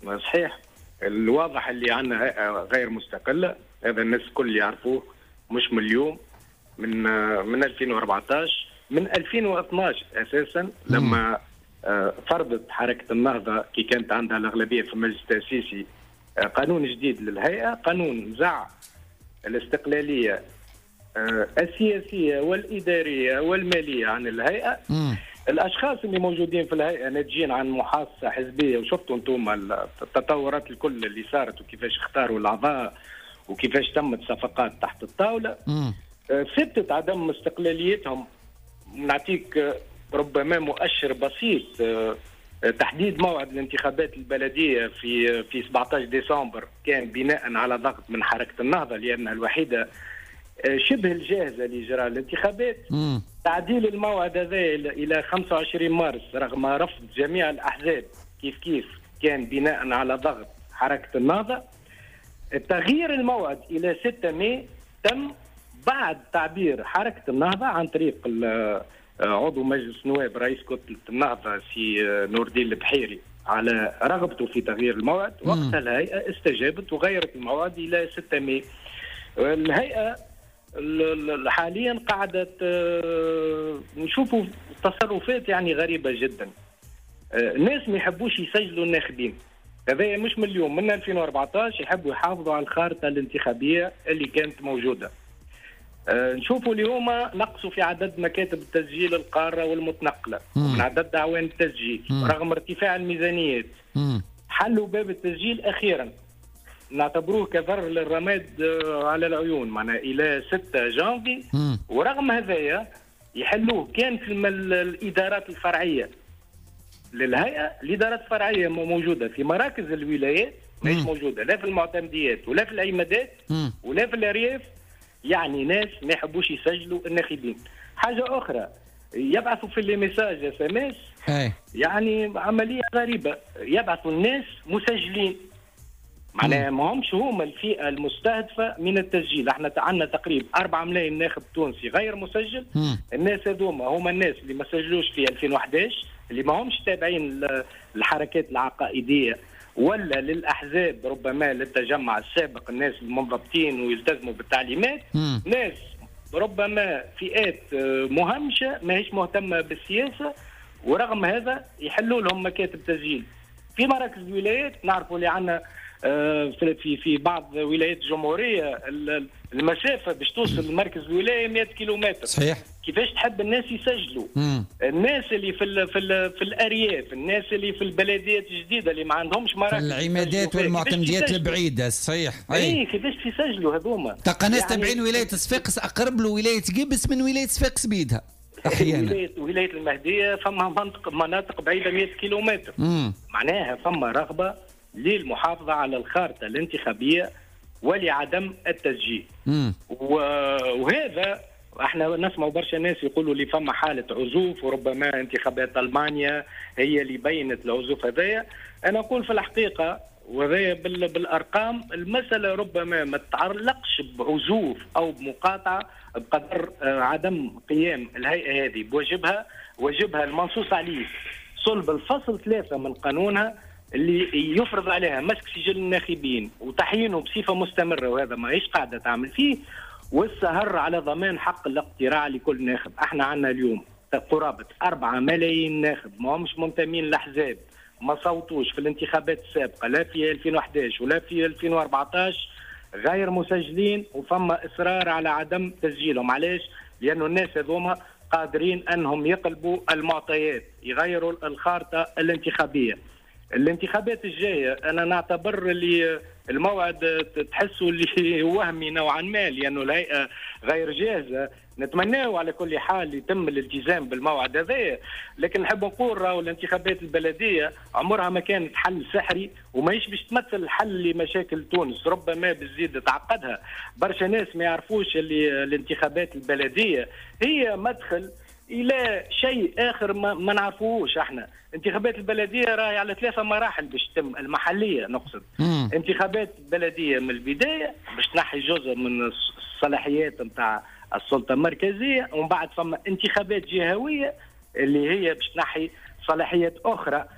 صحيح. الواضح اللي عندنا هيئة غير مستقلة، هذا الناس الكل يعرفوه، مش من اليوم، من 2014 من 2012 أساسا لما فرضت حركة النهضة كي كانت عندها الأغلبية في المجلس التأسيسي قانون جديد للهيئة، قانون زع الاستقلالية السياسية والإدارية والمالية عن الهيئة. الأشخاص اللي موجودين في الهيئة ناتجين عن محاصصة حزبية، وشفتوا أنتم التطورات الكل اللي صارت وكيفاش اختاروا الأعضاء وكيفاش تمت صفقات تحت الطاولة. ثبتت عدم استقلاليتهم. نعطيك ربما مؤشر بسيط، تحديد موعد الانتخابات البلدية في 17 ديسمبر كان بناء على ضغط من حركة النهضة لأنها الوحيدة شبه الجاهزة لإجراء الانتخابات. تعديل الموعد هذا إلى 25 مارس رغم رفض جميع الأحزاب كيف كان بناء على ضغط حركة النهضة. تغيير الموعد إلى 6 ماي تم بعد تعبير حركة النهضة عن طريق عضو مجلس النواب رئيس كتلة النهضة سي نور الدين البحيري على رغبته في تغيير الموعد. وقتها الهيئة استجابت وغيرت الموعد إلى 6 ماي. الهيئة حاليا قاعدة نشوفوا تصرفات يعني غريبة جدا. الناس ما يحبوش يسجلوا الناخبين، هذا مش من اليوم، من 2014 يحبوا يحافظوا على الخارطة الانتخابية اللي كانت موجودة. نشوفوا اليوم نقصوا في عدد مكاتب التسجيل القارة والمتنقلة ومن عدد دعوان التسجيل رغم ارتفاع الميزانيات. حلوا باب التسجيل أخيرا، نعتبروه كذر للرماد على العيون، معنا إلى 6 جانفي. ورغم هذايا يحلوه كان في الإدارات الفرعية للهيئة. الإدارات الفرعية موجودة في مراكز الولايات، مش موجودة لا في المعتمديات ولا في العمادات ولا في الأرياف. يعني ناس ما يحبوش يسجلوا الناخبين. حاجة أخرى، يبعثوا في اللي ميساج اس ام اس، يعني عملية غريبة، يبعثوا الناس مسجلين، معناها ما همش هما الفئة المستهدفة من التسجيل. احنا عندنا تقريبا 4 ملايين ناخب تونسي غير مسجل. الناس هذوما هما الناس اللي ما سجلوش في 2011، اللي ما همش تابعين الحركات العقائدية ولا للأحزاب ربما للتجمع السابق، الناس المنضبطين ويلتزموا بالتعليمات. ناس ربما فئات مهمشة ما هيش مهتمة بالسياسة، ورغم هذا يحلوا لهم مكاتب تسجيل في مراكز الولايات. نعرفوا اللي عندنا في بعض ولايات الجمهورية المسافة باش توصل لمركز الولاية 100 كيلومتر. صحيح. كيفاش تحب الناس يسجلوا؟ الناس اللي في الأرياف، الناس اللي في البلديات الجديدة اللي ما عندهمش مراكز، العمادات والمعتمديات البعيدة. صحيح. اي كيفاش يسجلوا هذوما؟ تلقى ناس تابعين ولاية صفاقس أقرب له ولاية قبس من ولاية صفاقس بيدها أحيانا. ولاية المهدية فما مناطق بعيدة 100 كيلومتر. معناها فما رغبة للمحافظة على الخارطة الانتخابية ولعدم التسجيل. وهذا احنا نسمع برشا ناس يقولوا لي فما حالة عزوف وربما انتخابات ألمانيا هي اللي بينت العزوف هذايا. أنا أقول في الحقيقة وهذا بالأرقام المسألة ربما ما تتعلقش بعزوف أو بمقاطعة بقدر عدم قيام الهيئة هذه بواجبها المنصوص عليه صلب الفصل 3 من قانونها اللي يفرض عليها مسك سجل الناخبين وتحيينه بصفة مستمرة، وهذا ما هيش قاعدة تعمل فيه، والسهر على ضمان حق الاقتراع لكل ناخب. احنا عندنا اليوم قرابة 4 ملايين ناخب ما همش منتمين للأحزاب، ما صوتوش في الانتخابات السابقة لا في 2011 ولا في 2014، غير مسجلين وفما إصرار على عدم تسجيلهم. علاش؟ لأنه الناس هذوما قادرين أنهم يقلبوا المعطيات، يغيروا الخارطة الانتخابية. الانتخابات الجاية أنا نعتبر اللي الموعد تحسوا اللي وهمي نوعا ما، لأنه الهيئة غير جاهزة. نتمناه على كل حال يتم الالتزام بالموعد هذا، لكن نحب نقول راهو الانتخابات البلدية عمرها ما كانت حل سحري وما باش تمثل حل لمشاكل تونس، ربما بتزيد تعقدها. برشا ناس ما يعرفوش اللي الانتخابات البلدية هي مدخل الى شيء اخر ما نعرفوهوش احنا. انتخابات البلديه راهي على 3 مراحل باش تتم، المحليه نقصد. انتخابات بلديه من البدايه باش تنحي جزء من الصلاحيات نتاع السلطه المركزيه، ومن بعد فما انتخابات جهويه اللي هي باش تنحي صلاحيات اخرى.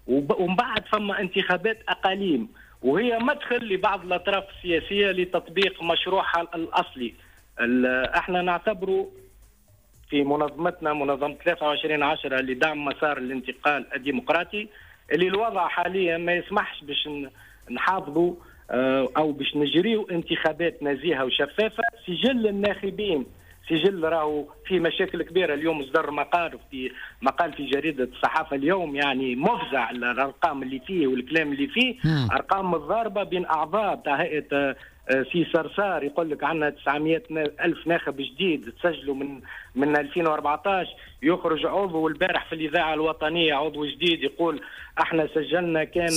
ومن بعد فما انتخابات اقاليم، وهي مدخل لبعض الاطراف السياسيه لتطبيق مشروعها الاصلي. احنا نعتبره في منظمتنا منظمه 23/10 لدعم مسار الانتقال الديمقراطي، اللي الوضع حاليا ما يسمحش باش نحافظوا او باش نجريوا انتخابات نزيهه وشفافه. سجل الناخبين سجل راهو في مشاكل كبيره. اليوم اصدر مقال في جريده الصحافه اليوم، يعني مفزع الارقام اللي فيه والكلام اللي فيه. ارقام متضاربه بين اعضاء تاع هيئه سي صرصار، يقول لك عندنا 900 ألف ناخب جديد تسجلوا من 2014. يخرج عضو البارح في الإذاعة الوطنية عضو جديد يقول احنا سجلنا كان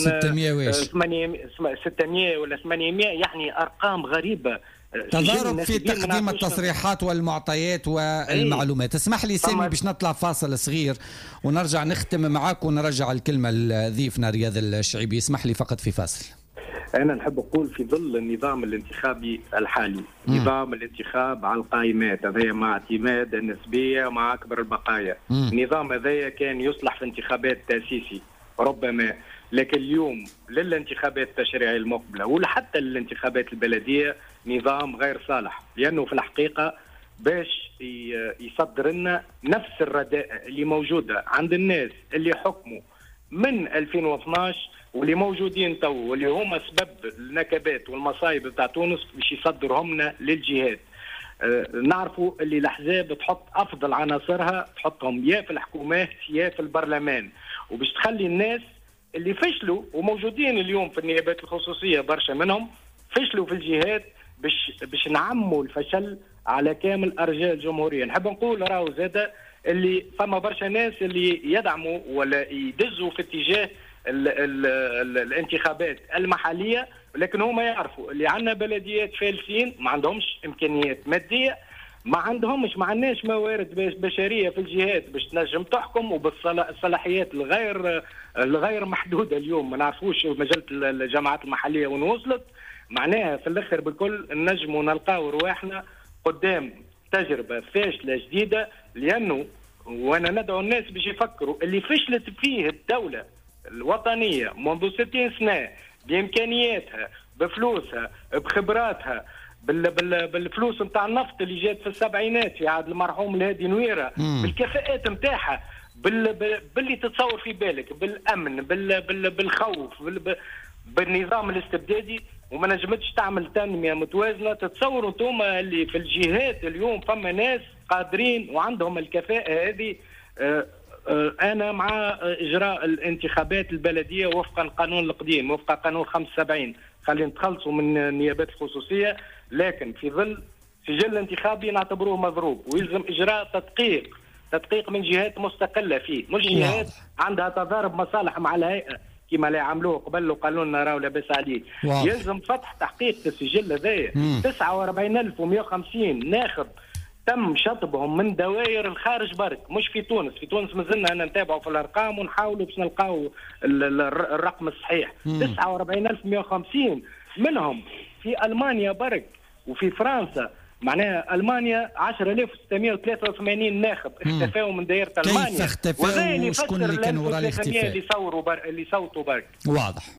600 ولا 800، يعني أرقام غريبة. تضارب في تقديم التصريحات والمعطيات والمعلومات. اسمح لي سامي باش نطلع فاصل صغير ونرجع نختم معاك ونرجع الكلمة لضيفنا رياض الشعيبي. اسمح لي فقط في فاصل. أنا نحب أقول في ظل النظام الانتخابي الحالي، نظام الانتخاب على القائمات هذايا مع اعتماد النسبية مع أكبر البقايا، النظام هذايا كان يصلح في انتخابات تأسيسي ربما، لكن اليوم للانتخابات التشريعية المقبلة ولا حتى للانتخابات البلدية نظام غير صالح، لأنه في الحقيقة باش يصدر لنا نفس الرداء اللي موجودة عند الناس اللي حكموا من 2012 واللي موجودين تو واللي هما سبب النكبات والمصايب بتاع تونس باش يصدرهم لنا للجهات. نعرفوا اللي الاحزاب تحط افضل عناصرها تحطهم يا في الحكومات يا في البرلمان، وباش تخلي الناس اللي فشلوا وموجودين اليوم في النيابات الخصوصيه برشا منهم فشلوا في الجهات باش نعموا الفشل على كامل ارجاء الجمهوريه. نحب نقول راهو زاده اللي فما برشا ناس اللي يدعموا ولا يدزوا في اتجاه الانتخابات المحليه، لكن هما يعرفوا اللي عندنا بلديات فالسين ما عندهمش امكانيات ماديه، ما عندناش موارد بشريه في الجهات باش تنجم تحكم وبالصلاحيات الغير محدوده. اليوم ما نعرفوش مجله الجامعات المحليه وين وصلت. معناها في الاخر بالكل نجموا نلقاو رواحنا قدام تجربه فاشله جديده، لانه وانا ندعو الناس باش يفكروا اللي فشلت فيه الدوله الوطنيه منذ 60 سنه بامكانياتها بفلوسها بخبراتها بالفلوس نتاع النفط اللي جات في السبعينات في عهد المرحوم الهادي نويره، بالكفاءات نتاعها باللي تتصور في بالك، بالامن بالخوف بالنظام الاستبدادي، وما نجمتش تعمل تنميه متوازنه. تتصوروا انتم اللي في الجهات اليوم فما ناس قادرين وعندهم الكفاءه هذه. أنا مع إجراء الانتخابات البلدية وفقا القانون القديم وفق قانون 75، خلينا نتخلصوا من النيابات الخصوصية، لكن في ظل سجل انتخابي نعتبروه مضروب، ويلزم إجراء تدقيق من جهات مستقلة فيه، مش جهات عندها تضارب مصالح مع الهيئة كما لا عملوه قبل وقالوا لنا راهو لاباس عليه. يلزم فتح تحقيق في السجل هذايا. 49150 ناخب تم شطبهم من دوائر الخارج برك، مش في تونس. في تونس مازلنا أنا نتابعوا في الأرقام ونحاولوا باش نلقاو الرقم الصحيح. 49150 منهم في ألمانيا برك وفي فرنسا. معناها ألمانيا 10683 ناخب اختفاوا من دائرة ألمانيا. كيف اختفاوا وشكون اللي كانوا وراء الاختفاء؟ اللي صوتوا برك. واضح.